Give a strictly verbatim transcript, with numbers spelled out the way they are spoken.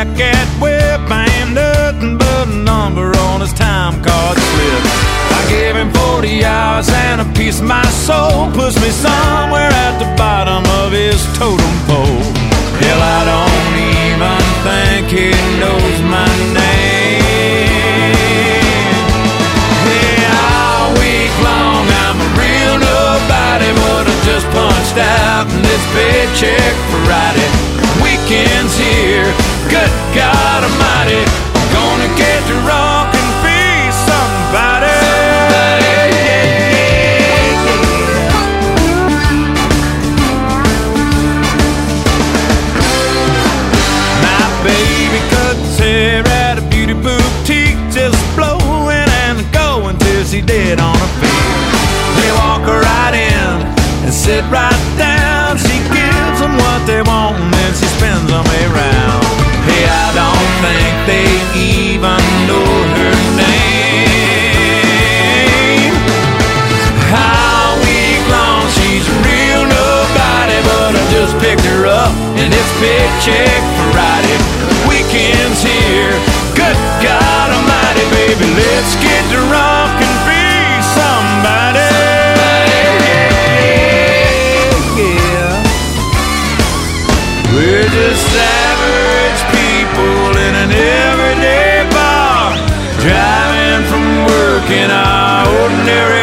back at Webb. I ain't nothing but a number on his time card slip. I gave him forty hours and a piece of my soul. Puts me somewhere at the bottom of his totem pole. Hell, I don't even think he knows my name. Yeah, all week long I'm a real nobody, but I just punched out in this paycheck Friday. Weekend's here, good God Almighty, I'm gonna get to rock and be somebody. Baby cut his hair at a beauty boutique, just blowing and going till she dead on her feet. They walk her right in and sit right down. She gives them what they want and then she spins them around. Hey, I don't think they even know her name. All week long she's a real nobody, but I just picked her up and it's paycheck Friday. Weekend's here, good God Almighty, baby, let's get to rock and be somebody. Yeah, we're just average people in an everyday bar, driving from work in our ordinary